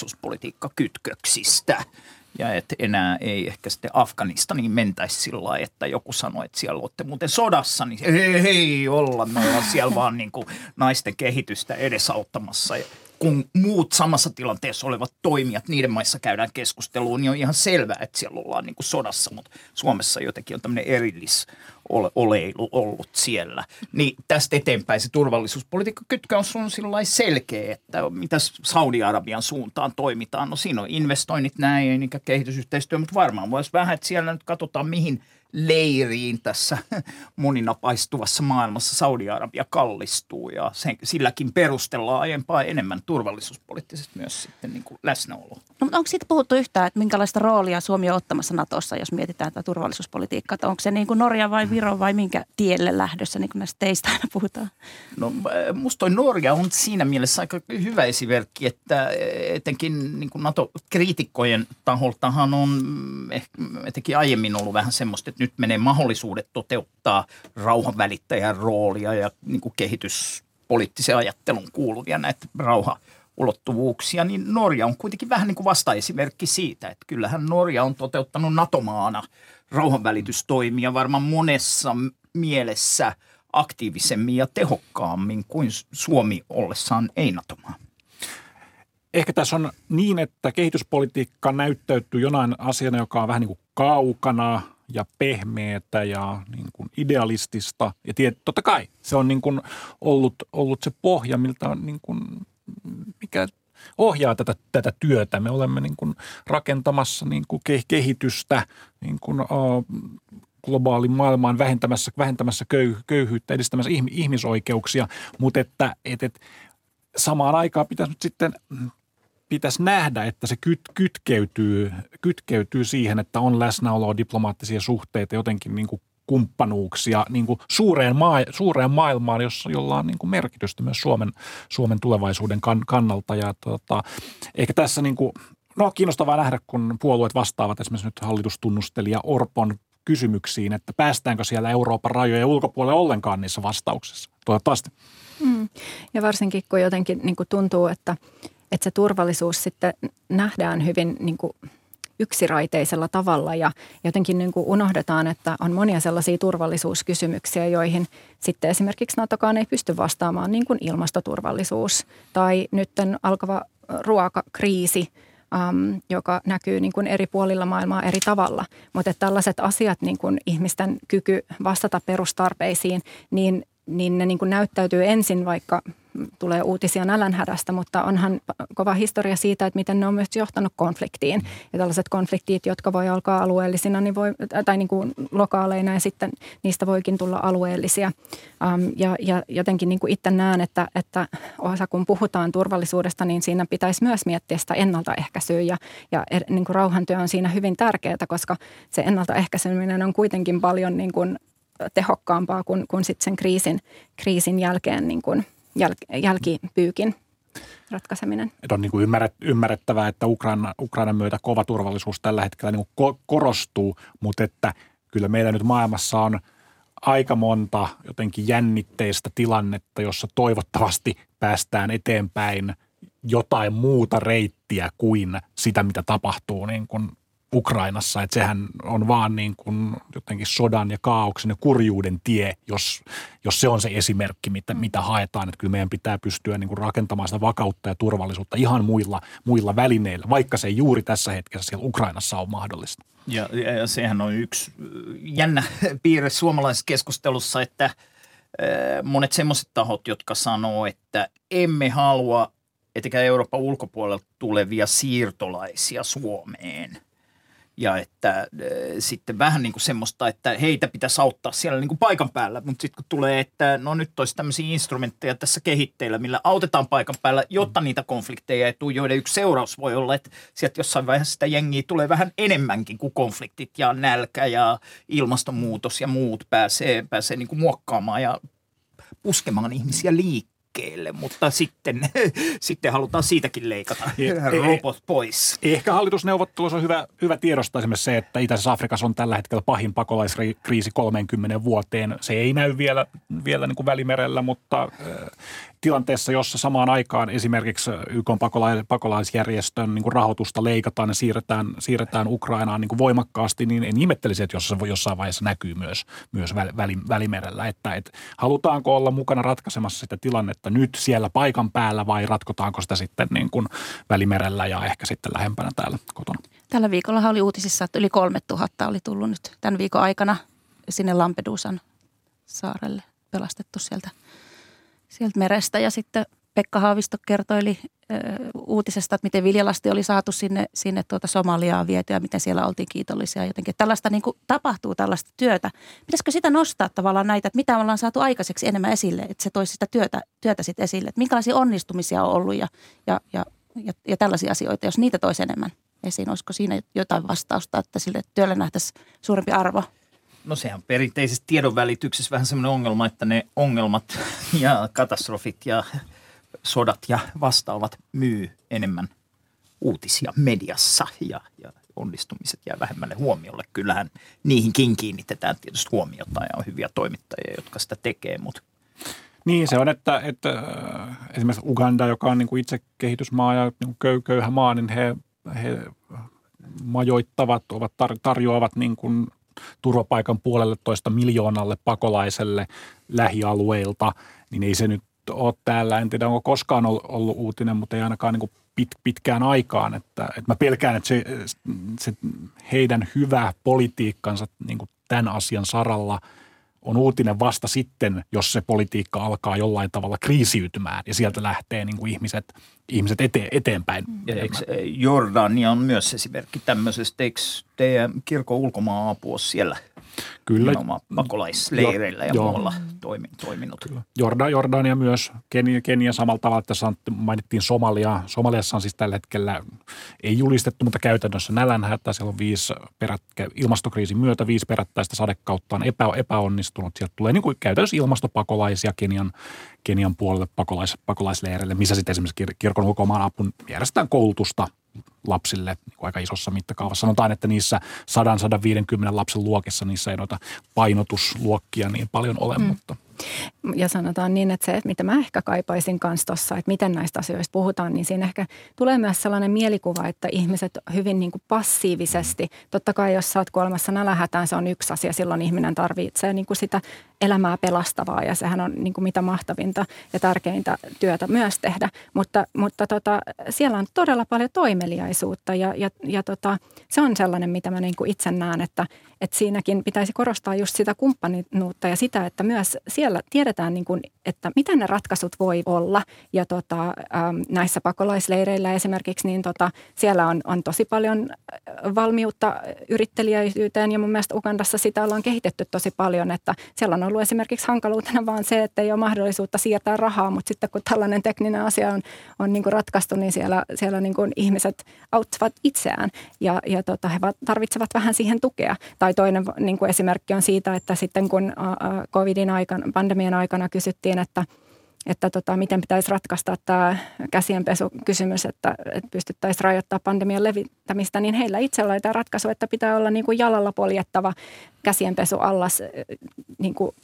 turvallisuuspolitiikkakytköksistä. Ja että enää ei ehkä sitten Afganistaniin mentäisi sillä lailla, että joku sanoi, että siellä olette muuten sodassa, niin ei olla, me ollaan siellä vaan niin kuin naisten kehitystä edesauttamassa. Kun muut samassa tilanteessa olevat toimijat, niiden maissa käydään keskusteluun, niin on ihan selvää, että siellä ollaan niin kuin sodassa, mutta Suomessa jotenkin on tämmöinen erillisoleilu ollut siellä. Niin tästä eteenpäin se turvallisuuspolitiikka-kytkös on sillä selkeä, että mitä Saudi-Arabian suuntaan toimitaan. No siinä on investoinnit näin, eikä kehitysyhteistyö, mutta varmaan voisi vähän, että siellä nyt katsotaan mihin leiriin tässä moninapaistuvassa maailmassa. Saudi-Arabia kallistuu ja silläkin perustellaan aiempaa enemmän turvallisuuspoliittisesti myös sitten niin kuin läsnäoloa. No, onko siitä puhuttu yhtään, että minkälaista roolia Suomi on ottamassa Natossa, jos mietitään tätä turvallisuuspolitiikkaa? Onko se niin kuin Norja vai Viro vai minkä tielle lähdössä, niin kuin näistä teistä aina puhutaan? No musta toi Norja on siinä mielessä aika hyvä esimerkki, että etenkin niin kuin NATO-kriitikkojen taholtahan on etenkin aiemmin ollut vähän semmoista, että nyt menee mahdollisuudet toteuttaa rauhanvälittäjän roolia ja niin kuin kehityspoliittisen ajattelun kuuluvia näitä rauhaulottuvuuksia, niin Norja on kuitenkin vähän niin kuin vastaesimerkki siitä, että kyllähän Norja on toteuttanut NATO-maana rauhanvälitystoimia varmaan monessa mielessä aktiivisemmin ja tehokkaammin kuin Suomi ollessaan ei-NATO-maa. Ehkä tässä on niin, että kehityspolitiikka näyttäytyy jonain asiana, joka on vähän niin kuin kaukana ja pehmeätä ja niin kuin idealistista. Ja totta kai se on niin kuin ollut se pohja, miltä on niin kuin, mikä ohjaa tätä työtä. Me olemme niin kuin rakentamassa niin kuin kehitystä niin kuin, globaalin maailmaan vähentämässä köyhyyttä, edistämässä ihmisoikeuksia, mutta että samaan aikaan pitäisi nähdä, että se kytkeytyy siihen, että on läsnäoloa, diplomaattisia suhteita, jotenkin niin kuin kumppanuuksia niin kuin suureen maailmaan, jolla on niin kuin merkitystä myös Suomen tulevaisuuden kannalta. Ja ehkä tässä niin kuin, kiinnostavaa nähdä, kun puolueet vastaavat esimerkiksi nyt hallitustunnustelija Orpon kysymyksiin, että päästäänkö siellä Euroopan rajojen ulkopuolelle ollenkaan niissä vastauksissa. Toivottavasti. Ja varsinkin, kun jotenkin niin kuin tuntuu, että se turvallisuus sitten nähdään hyvin niin kuin yksiraiteisella tavalla ja jotenkin niin kuin unohdetaan, että on monia sellaisia turvallisuuskysymyksiä, joihin sitten esimerkiksi NATOkaan ei pysty vastaamaan, niin kuin ilmastoturvallisuus tai nytten alkava ruokakriisi, joka näkyy niin kuin eri puolilla maailmaa eri tavalla. Mutta tällaiset asiat, niin kuin ihmisten kyky vastata perustarpeisiin, niin ne niin kuin näyttäytyy ensin, vaikka tulee uutisia nälänhädästä, mutta onhan kova historia siitä, että miten ne on myös johtanut konfliktiin. Ja tällaiset konfliktit, jotka voi alkaa alueellisina tai niin kuin lokaaleina ja sitten niistä voikin tulla alueellisia. Ja jotenkin niin kuin itse näen, että kun puhutaan turvallisuudesta, niin siinä pitäisi myös miettiä sitä ennaltaehkäisyä ja niin kuin rauhantyö on siinä hyvin tärkeää, koska se ennaltaehkäiseminen on kuitenkin paljon niin kuin tehokkaampaa kuin sitten sen kriisin jälkeen niin kuin jälkipyykin ratkaiseminen. On niin kuin ymmärrettävää, että Ukrainan myötä kova turvallisuus tällä hetkellä niin kuin korostuu, mutta että kyllä meillä nyt maailmassa on aika monta jotenkin jännitteistä tilannetta, jossa toivottavasti päästään eteenpäin jotain muuta reittiä kuin sitä, mitä tapahtuu niin kuin Ukrainassa, että sehän on vaan niin kuin jotenkin sodan ja kaaoksen ja kurjuuden tie, jos se on se esimerkki, mitä haetaan. Että kyllä meidän pitää pystyä niin kuin rakentamaan sitä vakautta ja turvallisuutta ihan muilla välineillä, vaikka se ei juuri tässä hetkessä siellä Ukrainassa ole mahdollista. Ja sehän on yksi jännä piirre suomalaisessa keskustelussa, että monet semmoiset tahot, jotka sanoo, että emme halua etenkään Euroopan ulkopuolelta tulevia siirtolaisia Suomeen. Ja että sitten vähän niin kuin semmoista, että heitä pitäisi auttaa siellä niin kuin paikan päällä. Mutta sitten kun tulee, että no nyt olisi tämmöisiä instrumentteja tässä kehitteillä, millä autetaan paikan päällä, jotta niitä konflikteja ei tule, joiden yksi seuraus voi olla, että sieltä jossain vaiheessa sitä jengiä tulee vähän enemmänkin kuin konfliktit ja nälkä ja ilmastonmuutos ja muut pääsee niin kuin muokkaamaan ja puskemaan ihmisiä liikkeelle. Mutta sitten halutaan siitäkin leikata robot pois. Ehkä hallitusneuvottelussa on hyvä tiedostaa esimerkiksi se, että Itäisessä Afrikassa on tällä hetkellä pahin pakolaiskriisi 30 vuoteen. Se ei näy vielä niin kuin Välimerellä, mutta tilanteessa, jossa samaan aikaan esimerkiksi YK:n pakolaisjärjestön niin kuin rahoitusta leikataan ja siirretään Ukrainaan niin kuin voimakkaasti, niin en ihmettelisi, että jossain vaiheessa näkyy myös Välimerellä. Että halutaanko olla mukana ratkaisemassa sitä tilannetta nyt siellä paikan päällä vai ratkotaanko sitä sitten niin kuin Välimerellä ja ehkä sitten lähempänä täällä kotona? Tällä viikolla oli uutisissa, että yli 3000 oli tullut nyt tämän viikon aikana sinne Lampedusan saarelle pelastettu sieltä merestä. Ja sitten Pekka Haavisto kertoili uutisesta, että miten viljalasti oli saatu sinne Somaliaan vietyä, miten siellä oltiin kiitollisia jotenkin. Että tällaista niin kuin tapahtuu tällaista työtä. Pitäisikö sitä nostaa tavallaan näitä, että mitä me ollaan saatu aikaiseksi enemmän esille, että se toisi sitä työtä sitten esille. Että minkälaisia onnistumisia on ollut ja tällaisia asioita, jos niitä toisi enemmän esiin. Olisiko siinä jotain vastausta, että sille työlle nähtäisiin suurempi arvo? No sehän on perinteisessä tiedonvälityksessä vähän semmoinen ongelma, että ne ongelmat ja katastrofit ja sodat ja vastaavat myy enemmän uutisia mediassa ja onnistumiset jää vähemmälle huomiolle. Kyllähän niihinkin kiinnitetään tietysti huomiota ja on hyviä toimittajia, jotka sitä tekee, mutta niin se on, että esimerkiksi Uganda, joka on niin kuin itse kehitysmaa ja niin kuin köyhä maa, niin he majoittavat, tarjoavat niin kuin turvapaikan 1,5 miljoonalle pakolaiselle lähialueilta, niin ei se nyt ole täällä. En tiedä, onko koskaan ollut uutinen, mutta ei ainakaan niin kuin pitkään aikaan. Että mä pelkään, että se heidän hyvä politiikkansa niin kuin tämän asian saralla on uutinen vasta sitten, jos se politiikka alkaa jollain tavalla kriisiytymään ja sieltä lähtee niin kuin ihmiset eteenpäin. Ja Jordania on myös esimerkki tämmöisestä, eikö teidän kirkon ulkomaan-apu siellä? Kyllä. Pakolaisleireillä ja muualla toiminut. Kyllä. Jordania myös, Kenia samalla tavalla, tässä mainittiin Somalia. Somaliassa on siis tällä hetkellä ei julistettu, mutta käytännössä nälänhätä. Siellä on ilmastokriisin myötä 5 perättäistä sadekautta on epäonnistunut. Sieltä tulee niin kuin käytännössä ilmastopakolaisia Kenian puolelle pakolaisleireille, missä sitten esimerkiksi kirkon ulkomaan apun järjestetään koulutusta lapsille niin aika isossa mittakaavassa. Sanotaan, että niissä 100-150 lapsen luokissa niissä ei noita painotusluokkia niin paljon ole, mutta ja sanotaan niin, että se, mitä mä ehkä kaipaisin kanssa tuossa, että miten näistä asioista puhutaan, niin siinä ehkä tulee myös sellainen mielikuva, että ihmiset hyvin niin kuin passiivisesti, totta kai jos sä oot kuolemassa nälänhätään, se on yksi asia, silloin ihminen tarvitsee niin kuin sitä elämää pelastavaa ja sehän on niin kuin mitä mahtavinta ja tärkeintä työtä myös tehdä, mutta siellä on todella paljon toimeliaisuutta ja se on sellainen, mitä mä niin kuin itse näen, että siinäkin pitäisi korostaa just sitä kumppanuutta ja sitä, että myös siellä tiedetään, niin kuin, että mitä ne ratkaisut voi olla. Ja näissä pakolaisleireillä esimerkiksi, niin siellä on tosi paljon valmiutta yrittelijäisyyteen ja mun mielestä Ugandassa sitä ollaan kehitetty tosi paljon, että siellä on ollut esimerkiksi hankaluutena vaan se, että ei ole mahdollisuutta siirtää rahaa, mutta sitten kun tällainen tekninen asia on niin kuin ratkaistu, niin siellä niin kuin ihmiset auttavat itseään ja he tarvitsevat vähän siihen tukea. Tai toinen niin kuin esimerkki on siitä, että sitten kun pandemian aikana kysyttiin, että miten pitäisi ratkaista tämä käsienpesukysymys, että pystyttäisiin rajoittamaan pandemian levittämistä, niin heillä itsellä oli tämä ratkaisu, että pitää olla niin kuin jalalla poljettava käsienpesuallas niin kuin,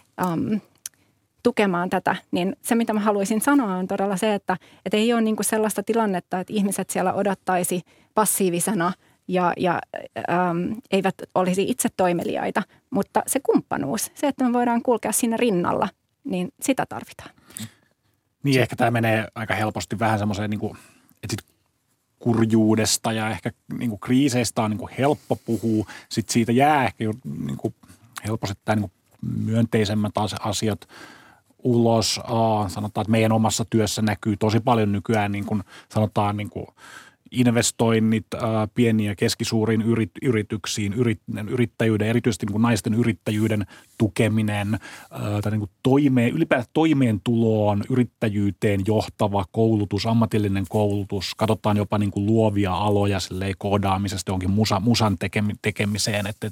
tukemaan tätä. Niin se, mitä mä haluaisin sanoa, on todella se, että ei ole niin kuin sellaista tilannetta, että ihmiset siellä odottaisi passiivisena ja eivät olisi itse toimeliaita, mutta se kumppanuus, se, että me voidaan kulkea siinä rinnalla, niin sitä tarvitaan. Niin ehkä tämä menee aika helposti vähän semmoiseen, niin kuin, että sit kurjuudesta ja ehkä niin kuin kriiseistä on niin kuin helppo puhua. Sitten siitä jää ehkä niin kuin helposti tämä niin kuin myönteisemmät asiat ulos. Sanotaan, että meidän omassa työssä näkyy tosi paljon nykyään niin kuin sanotaan niin kuin investoinnit pieniin ja keskisuuriin yrityksiin, yrittäjyyden, erityisesti niin kuin naisten yrittäjyyden tukeminen, tai niin kuin ylipäätään toimeentuloon, yrittäjyyteen johtava koulutus, ammatillinen koulutus, katsotaan jopa niin kuin luovia aloja silleen koodaamisesta johonkin musan tekemiseen, että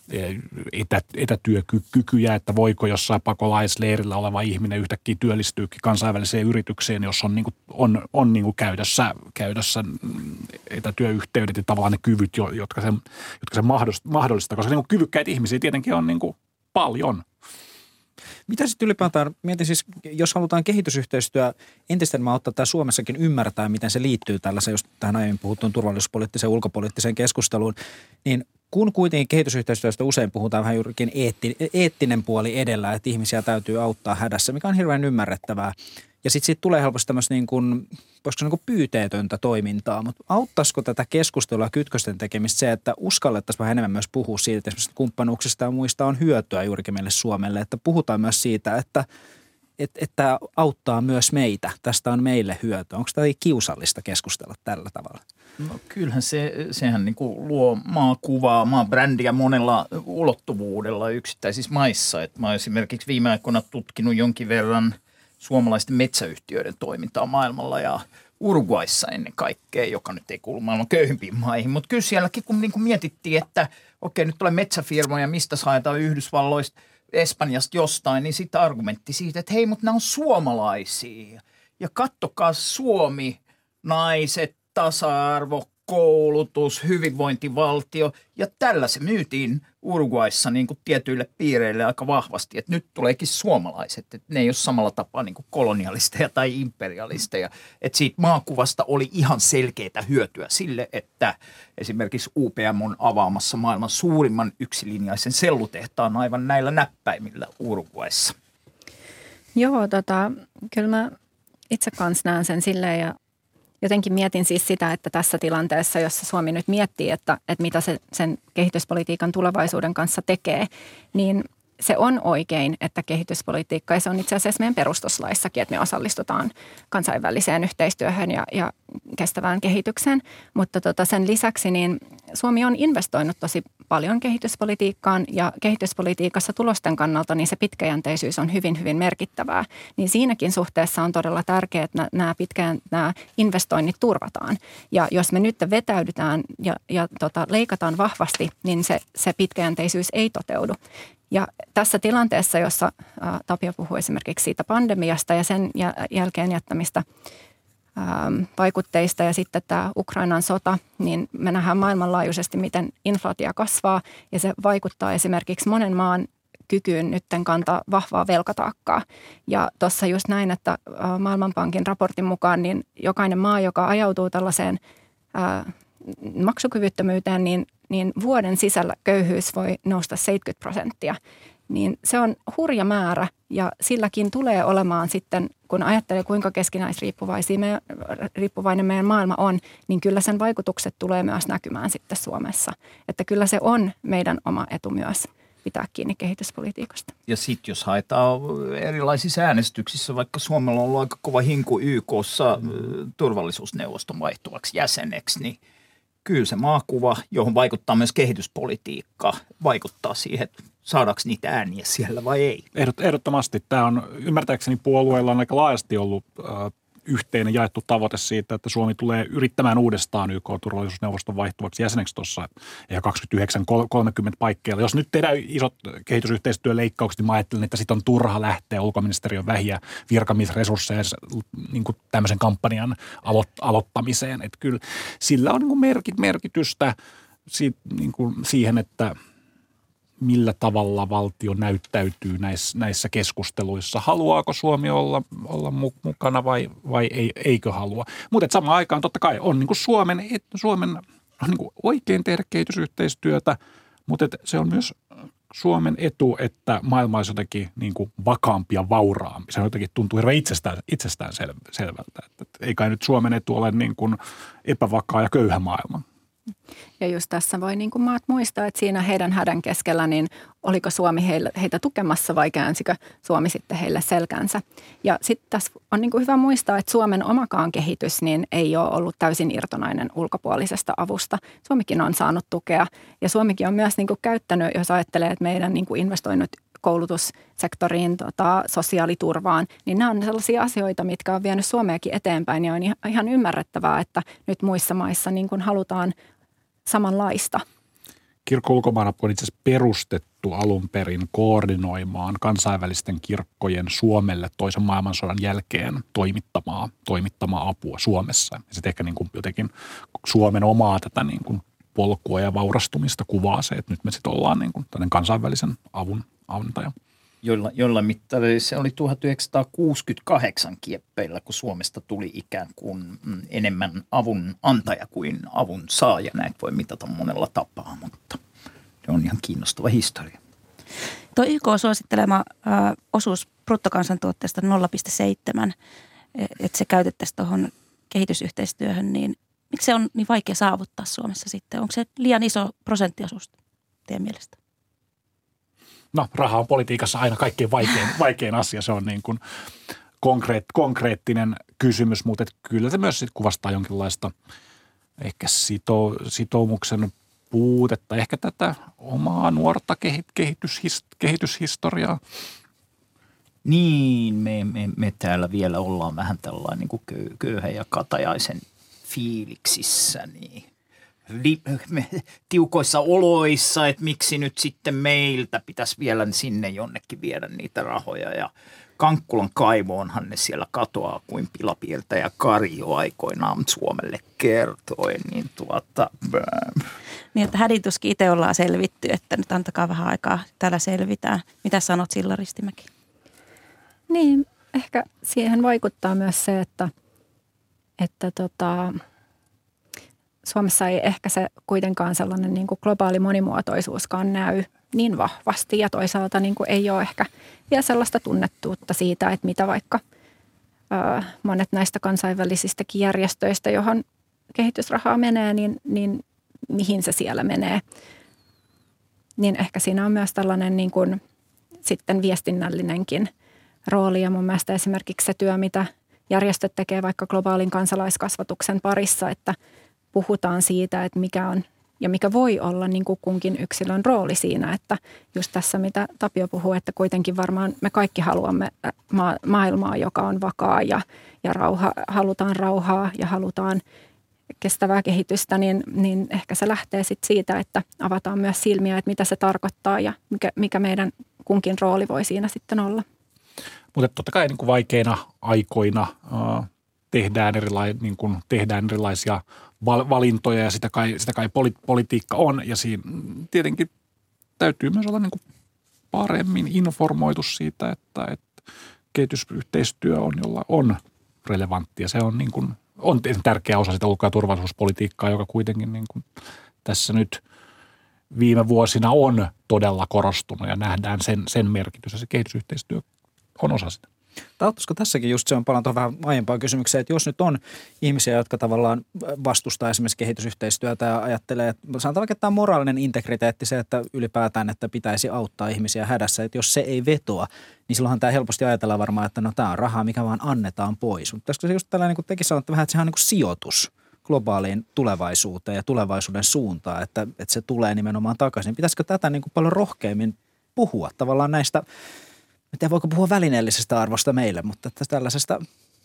etätyökykyjä, että voiko jossain pakolaisleirillä oleva ihminen yhtäkkiä työllistyykin kansainväliseen yritykseen, jos on, niin kuin, on niin kuin käytössä etätyöyhteydet ja tavallaan ne kyvyt, jotka sen mahdollistaa, koska niin kuin kyvykkäitä ihmisiä tietenkin on niin kuin paljon. Mitä sitten ylipäätään, mietin siis, jos halutaan kehitysyhteistyö entistä enemmän ottaa tämä Suomessakin ymmärtää, miten se liittyy tällaiseen, jos tähän aiemmin puhuttuun turvallisuuspoliittiseen ja ulkopoliittiseen keskusteluun, niin kun kuitenkin kehitysyhteistyöstä usein puhutaan vähän juurikin eettinen puoli edellä, että ihmisiä täytyy auttaa hädässä, mikä on hirveän ymmärrettävää. Ja sitten siitä tulee helposti tämmöistä niin kuin, voisiko se niin kuin pyyteetöntä toimintaa, mutta auttaisiko tätä keskustelua kytkösten tekemistä se, että uskallettaisiin vähän enemmän myös puhua siitä, että esimerkiksi kumppanuuksista ja muista on hyötyä juurikin meille Suomelle, että puhutaan myös siitä, että että auttaa myös meitä. Tästä on meille hyötyä. Onko tämä kiusallista keskustella tällä tavalla? No kyllähän sehän niin kuin luo maakuvaa, maabrändiä monella ulottuvuudella yksittäisissä maissa. Et mä oon esimerkiksi viime aikoina tutkinut jonkin verran suomalaisten metsäyhtiöiden toimintaa maailmalla ja Uruguayssa ennen kaikkea, joka nyt ei kuulu maailman köyhimpiin maihin. Mutta kyllä sielläkin, kun niin kuin mietittiin, että okei, nyt tulee metsäfirmoja, mistä saadaan Yhdysvalloista, Espanjasta jostain, niin sitten argumentti siitä, että hei, mutta nämä on suomalaisia. Ja kattokaa Suomi, naiset, tasa-arvo, koulutus, hyvinvointivaltio. Ja tällä se myytiin Uruguayssa niin kuin tietyille piireille aika vahvasti, että nyt tuleekin suomalaiset. Että ne ei ole samalla tapaa niin kuin kolonialisteja tai imperialisteja. Että siitä maakuvasta oli ihan selkeää hyötyä sille, että esimerkiksi UPM on avaamassa maailman suurimman yksilinjaisen sellutehtaan aivan näillä näppäimillä Uruguayssa. Joo, kyllä mä itse kanssa näen sen silleen ja jotenkin mietin siis sitä, että tässä tilanteessa, jossa Suomi nyt miettii, että mitä se sen kehityspolitiikan tulevaisuuden kanssa tekee, niin se on oikein, että kehityspolitiikka, ja se on itse asiassa meidän perustuslaissakin, että me osallistutaan kansainväliseen yhteistyöhön ja kestävään kehitykseen. Mutta sen lisäksi niin Suomi on investoinut tosi paljon kehityspolitiikkaan ja kehityspolitiikassa tulosten kannalta niin se pitkäjänteisyys on hyvin, hyvin merkittävää. Niin siinäkin suhteessa on todella tärkeää, että nämä investoinnit turvataan. Ja jos me nyt vetäydytään ja leikataan vahvasti, niin se pitkäjänteisyys ei toteudu. Ja tässä tilanteessa, jossa Tapio puhui esimerkiksi siitä pandemiasta ja sen jälkeen jättämistä vaikutteista ja sitten tämä Ukrainan sota, niin me nähdään maailmanlaajuisesti, miten inflaatio kasvaa ja se vaikuttaa esimerkiksi monen maan kykyyn nytten kantaa vahvaa velkataakkaa. Ja tuossa just näin, että Maailmanpankin raportin mukaan niin jokainen maa, joka ajautuu tällaiseen maksukyvyttömyyteen, niin vuoden sisällä köyhyys voi nousta 70%. Niin se on hurja määrä ja silläkin tulee olemaan sitten, kun ajattelee kuinka keskinäisriippuvainen meidän maailma on, niin kyllä sen vaikutukset tulee myös näkymään sitten Suomessa. Että kyllä se on meidän oma etu myös pitää kiinni kehityspolitiikasta. Ja sitten jos haetaan erilaisissa äänestyksissä, vaikka Suomella on ollut aika kova hinku YK:ssa turvallisuusneuvoston vaihtuvaksi jäseneksi, niin kyllä se maakuva, johon vaikuttaa myös kehityspolitiikka, vaikuttaa siihen, että saadaanko niitä ääniä siellä vai ei. Ehdottomasti. Tämä on ymmärtääkseni puolueilla on aika laajasti ollut yhteinen jaettu tavoite siitä, että Suomi tulee yrittämään uudestaan YK-turvallisuusneuvoston vaihtuvaksi jäseneksi tuossa 29-30 paikkeilla. Jos nyt tehdään isot kehitysyhteistyöleikkaukset, niin mä ajattelen, että sitten on turha lähteä ulkoministeriön vähiä virkamiesresursseja niin kuin tämmöisen kampanjan aloittamiseen. Että kyllä sillä on niin kuin merkitystä siihen, että millä tavalla valtio näyttäytyy näissä keskusteluissa. Haluaako Suomi olla mukana vai eikö halua? Mutta samaan aikaan totta kai on niin kuin Suomen on niin kuin oikein tehdä kehitysyhteistyötä, mutta se on myös Suomen etu, että maailma olisi jotenkin niin kuin vakaampi ja vauraampi. Se jotenkin tuntuu hirveän itsestään selvältä. Että ei kai nyt Suomen etu ole niin kuin epävakaa ja köyhä maailma. Ja just tässä voi niin kuin maat muistaa, että siinä heidän hädän keskellä, niin oliko Suomi heitä tukemassa vai käänsikö Suomi sitten heille selkänsä. Ja sitten tässä on niin kuin hyvä muistaa, että Suomen omakaan kehitys niin ei ole ollut täysin irtonainen ulkopuolisesta avusta. Suomikin on saanut tukea ja Suomikin on myös niin kuin käyttänyt, jos ajattelee, että meidän niin kuin investoinut koulutussektoriin, sosiaaliturvaan, niin nämä on sellaisia asioita, mitkä on vienyt Suomeakin eteenpäin ja on ihan ymmärrettävää, että nyt muissa maissa niin kuin halutaan samanlaista. Kirkko ulkomaana on itse asiassa perustettu alun perin koordinoimaan kansainvälisten kirkkojen Suomelle toisen maailmansodan jälkeen toimittamaa apua Suomessa. Ja sitten ehkä niin kuin jotenkin Suomen omaa tätä niin kuin polkua ja vaurastumista kuvaa se, että nyt me sitten ollaan niin kuin tällainen kansainvälisen avun antaja. Jolla mittareilla se oli 1968 kieppeillä, kun Suomesta tuli ikään kuin enemmän avun antaja kuin avun saaja. Näitä voi mitata monella tapaa, mutta se on ihan kiinnostava historia. Tuo YK suosittelema osuus bruttokansantuotteesta 0,7, että se käytettäisiin tuohon kehitysyhteistyöhön, niin miksi se on niin vaikea saavuttaa Suomessa sitten? Onko se liian iso prosenttiosuus teidän mielestä? no raha on politiikassa aina kaikkein vaikein asia. Se on niin kuin konkreettinen kysymys, mutta kyllä se myös sit kuvastaa jonkinlaista ehkä sitoumuksen puutetta, ehkä tätä omaa nuorta kehityshistoriaa. Niin, me täällä vielä ollaan vähän tällainen niin kuin köyhän ja katajaisen fiiliksissä, niin tiukoissa oloissa, että miksi nyt sitten meiltä pitäisi vielä sinne jonnekin viedä niitä rahoja ja Kankkulan kaivoonhan ne siellä katoaa kuin pilapiirtä ja Karjo aikoinaan Suomelle kertoi, niin Niin, että hädituskin itse ollaan selvitty, että nyt antakaa vähän aikaa, täällä selvitään. Mitä sanot Silla Ristimäki? Niin, ehkä siihen vaikuttaa myös se, että Suomessa ei ehkä se kuitenkaan sellainen niin kuin globaali monimuotoisuuskaan näy niin vahvasti ja toisaalta niin kuin ei ole ehkä vielä sellaista tunnettuutta siitä, että mitä vaikka monet näistä kansainvälisistäkin järjestöistä, johon kehitysrahaa menee, niin mihin se siellä menee. Niin ehkä siinä on myös tällainen niin kuin sitten viestinnällinenkin rooli ja mun mielestä esimerkiksi se työ, mitä järjestöt tekee vaikka globaalin kansalaiskasvatuksen parissa, että puhutaan siitä, että mikä on ja mikä voi olla niin kuin kunkin yksilön rooli siinä, että just tässä mitä Tapio puhuu, että kuitenkin varmaan me kaikki haluamme maailmaa, joka on vakaa ja halutaan rauhaa ja halutaan kestävää kehitystä, niin ehkä se lähtee sitten siitä, että avataan myös silmiä, että mitä se tarkoittaa ja mikä meidän kunkin rooli voi siinä sitten olla. Mutta totta kai niin kuin vaikeina aikoina tehdään erilaisia valintoja ja sitä kai politiikka on. Ja siinä tietenkin täytyy myös olla niin kuin paremmin informoitu siitä, että kehitysyhteistyö on relevanttia. Se on, niin kuin, on tärkeä osa sitä ulko- ja turvallisuuspolitiikkaa, joka kuitenkin niin kuin tässä nyt viime vuosina on todella korostunut ja nähdään sen merkitys ja se kehitysyhteistyö on osa sitä. Olisiko tässäkin just se on palaan tuohon vähän aiempaan kysymykseen, että jos nyt on ihmisiä, jotka tavallaan vastustaa esimerkiksi kehitysyhteistyötä ja ajattelee, että sanotaan vaikka tämä moraalinen integriteetti, se, että ylipäätään, että pitäisi auttaa ihmisiä hädässä, että jos se ei vetoa, niin silloinhan tämä helposti ajatellaan varmaan, että no tämä on rahaa, mikä vaan annetaan pois. Mutta pitäisikö se just tällainen, niin kuin tekin sanotte vähän, että sehän on niin kuin sijoitus globaaliin tulevaisuuteen ja tulevaisuuden suuntaan, että se tulee nimenomaan takaisin. Pitäisikö tätä niin kuin paljon rohkeammin puhua tavallaan näistä. En tiedä, voiko puhua välineellisestä arvosta meille, mutta tällaisesta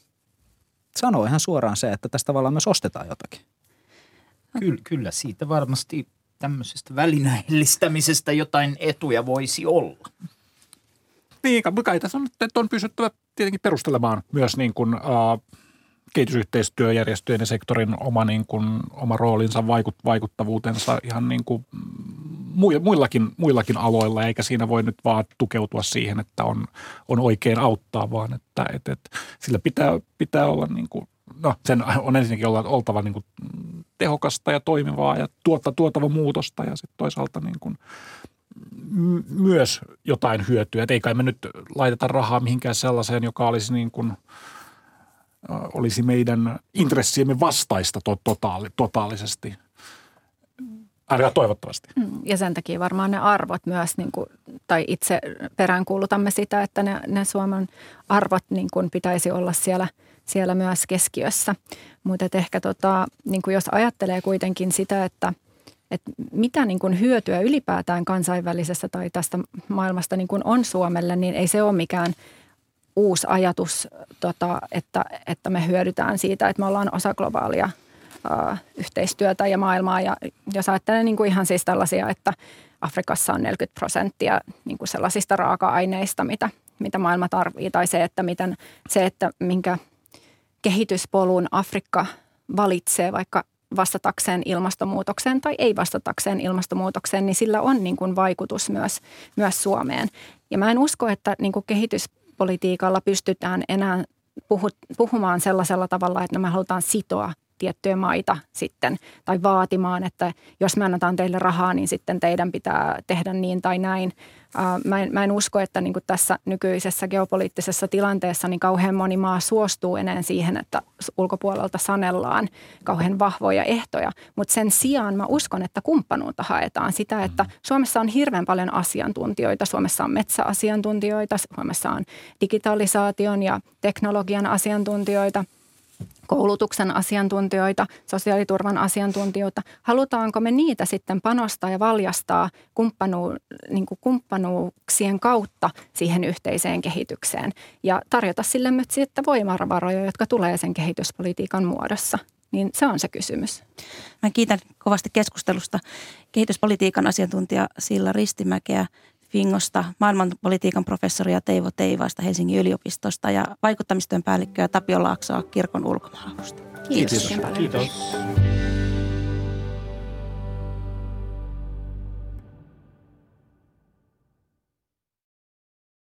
sanoo ihan suoraan se, että tästä tavallaan myös ostetaan jotakin. Kyllä siitä varmasti tämmöisestä välineellistämisestä jotain etuja voisi olla. Niin, kai tässä on, että on pystyttävä tietenkin perustelemaan myös niin kuin, kehitysyhteistyöjärjestöjen ja sektorin oma roolinsa, vaikuttavuutensa ihan niin kuin muillakin aloilla, eikä siinä voi nyt vaan tukeutua siihen, että on oikein auttaa, vaan että sillä pitää olla niin kuin, no sen on ensinnäkin oltava niin kuin tehokasta ja toimivaa ja tuottava muutosta ja sitten toisaalta niin kuin myös jotain hyötyä. Et ei kai me nyt laiteta rahaa mihinkään sellaiseen, joka olisi niin kuin olisi meidän intressiemme vastaista totaalisesti. Ainakaan toivottavasti. Ja sen takia varmaan ne arvot myös, niin kuin, tai itse peräänkuulutamme sitä, että ne Suomen arvot niin kuin pitäisi olla siellä myös keskiössä. Mutta ehkä niin kuin jos ajattelee kuitenkin sitä, että mitä niin kuin hyötyä ylipäätään kansainvälisestä tai tästä maailmasta niin kuin on Suomelle, niin ei se ole mikään uusi ajatus, että me hyödytään siitä, että me ollaan osa globaalia yhteistyötä ja maailmaa. Ja jos ajattelee niin kuin ihan siis tällaisia, että Afrikassa on 40% niin kuin sellaisista raaka-aineista, mitä maailma tarvitsee, tai se, että minkä kehityspolun Afrikka valitsee vaikka vastatakseen ilmastonmuutokseen tai ei vastatakseen ilmastonmuutokseen, niin sillä on niin kuin vaikutus myös Suomeen. Ja mä en usko, että niin kuin kehityspolitiikalla pystytään enää puhumaan sellaisella tavalla, että me halutaan sitoa tiettyjä maita sitten tai vaatimaan, että jos me annetaan teille rahaa, niin sitten teidän pitää tehdä niin tai näin. Mä en usko, että niin kuin tässä nykyisessä geopoliittisessa tilanteessa niin kauhean moni maa suostuu enää siihen, että ulkopuolelta sanellaan kauhean vahvoja ehtoja. Mutta sen sijaan mä uskon, että kumppanuutta haetaan sitä, että Suomessa on hirveän paljon asiantuntijoita. Suomessa on metsäasiantuntijoita, Suomessa on digitalisaation ja teknologian asiantuntijoita, koulutuksen asiantuntijoita, sosiaaliturvan asiantuntijoita. Halutaanko me niitä sitten panostaa ja valjastaa kumppanuuksien kautta siihen yhteiseen kehitykseen ja tarjota sille myös sitten voimavaroja, jotka tulee sen kehityspolitiikan muodossa? Niin se on se kysymys. Mä kiitän kovasti keskustelusta kehityspolitiikan asiantuntija Silla Ristimäkeä Fingosta, maailmanpolitiikan professoria Teivo Teivaista Helsingin yliopistosta ja vaikuttamistyön päällikköä Tapio Laaksoa Kirkon ulkomaanavusta. Kiitos. Kiitos.